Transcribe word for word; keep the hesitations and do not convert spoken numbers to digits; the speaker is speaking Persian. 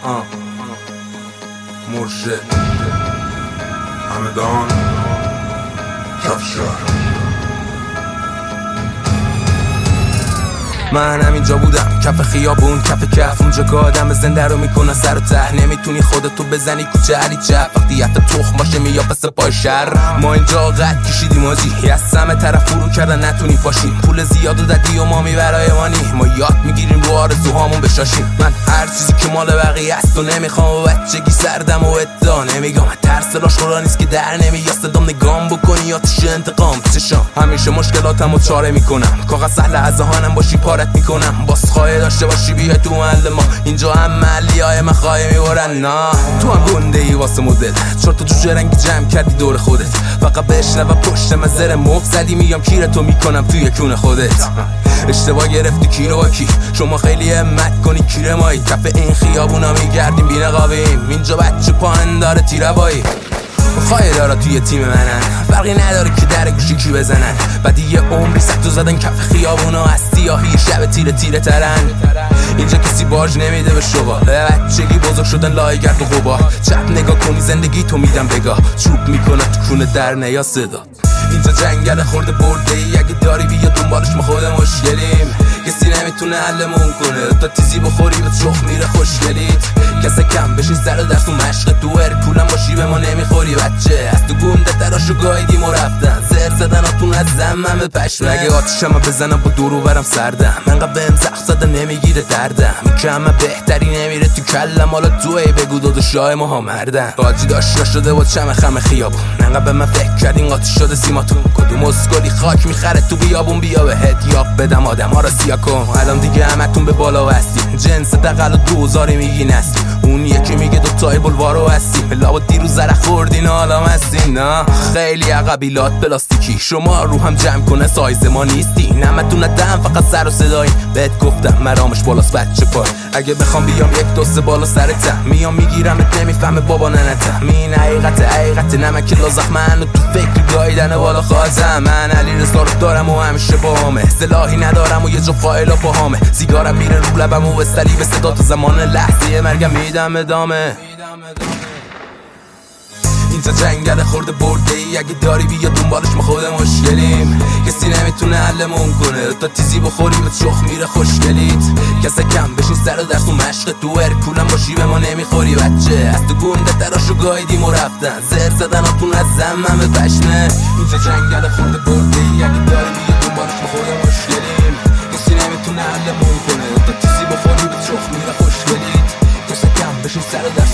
مرشد همدان کفشار. من همینجا بودم کف خیابون کف کف، اونجا که آدم زنده رو میکنن سر و ته. نمیتونی خودتو بزنی کوچه علی چپ، وقتی یفت تخم باشه میاد پس پای شر. ما اینجا قد کشیدیم آجی، از سمه طرف فرو کردن نتونی پاشیم. پول زیاد و ددی و ما میبرای مانی، ما یاد میگیریم رو آرزوهامون بشاشیم. من هر چیزی که مال بقیه است و نمیخوام، و بچگی سردم و ادعا نمیگم. ترس لاش خورا نیست که در نمیاد، صدام نگام بکنی یا تیش انتقام چشام. همیشه مشکلاتمو چاره میکنم، کاغذ سهل از ذهنم باشی پارت میکنم. باز خواهی داشته باشی بیای تو محل ما، اینجا هم محلی های من خواهی میبرن. نه تو هم گنده ای واسه مدل، چهار تا جوجه رنگی جمع کردی دور خودت. فقط بشنو پشت من زر مفت زدی، میگم کیرتو میکنم توی کون خودت. اشتباه گرفتی کی رو با کی، شما خیلی همت کنی کیر مایی. کف این خیابونا میگردیم بی نقابیم، اینجا بچه پاهن داره تیروایی. خواهی داره توی تیم منن، فرقی نداره که در گوشی کی بزنن. بعد یه عمری سکتو زدن کف خیابونا، از سیاهی شب تیره تیره ترن. اینجا کسی باج نمیده به شما، بچگی بزرگ شدن لای گرد و غبار. چپ نگاه کنی زندگی تو میدم بگاه، چوب میکنه تو کونه در نیا صدا. اینجا جنگل خورده برده ای، اگه داری بیا دنبالش ما خود مشکلیم. کسی نمیتونه حلمون کنه، تا تیزی بخوری به چخ میره خوشگلیت. کسی کم بشین سر درس و مشق، تو هرکولم باشی به ما نمیخوری بچه. از تو گونده تراشو گایدیم و رفتن، زر زدناتون از زمم به پشمه. اگه آتیشم بزنم با دورو برم سردم، انقدر بهم زخم زده نمیگیره دردم. که همه بهتری نمیره تو کلم، حالا تو ای بگو دو دو شای ما ها مردن. قاجی داشت شده با چم خم خیابون، انقدر به من فکر کردین قاطی شده سیماتون. کدوم اسکلی خاک میخره تو بیابون، بیا بهت یاب بدم آدم ها را سیا کن. الان دیگه همتون به بالا هستین، جنس دقل و دوزاری میگی نستی. اون یکی میگه دوتای بلوارو هستیم، لابد دیروز زره خوردین حالا هستین. نه خیلی عقبیلات پلاستیکی، شما رو هم جمع کنه سایز ما نیستین. همتون ندم فقط سر و صدایی، بهت گفتم مرامش بالاست بچه پای. اگه بخوام بیام یک دو سه بالا سرتم، میام میگیرمت نمیفهمه بابا ننتم. این حقیقت حقیقت نمک لازخ من و تو فکر گایدن بالا خواهزم. من علی رضا رو دارم و همیشه با همه، سلاحی ندارم و یه جو فایلا با همه. سیگارم میره رو لبم و به صلیب صدا، تو زمان لحظه مرگم میدم ادامه. اینجا جنگل خورده برده ای، اگه داری بیا دنبالش ما خود مشکلیم. کسی نمیتونه حلمون کنه، تا تیزی بخوری به چخ میره خوشگلیت. کسی کم بشین سر درس و مشق، تو هرکولم باشی به ما نمیخوری بچه. از تو گونده تراشو گایدیم و رفتن، زر زدناتون از زمم به پشمه. اینجا جنگل خورده برده ای، اگه داری بیا دنبالش ما خود مشکلیم. کسی نمیتونه حلمون کنه، تا تیزی بخوری به چخ میره خوشگلیت. کسی کم بشین سر درس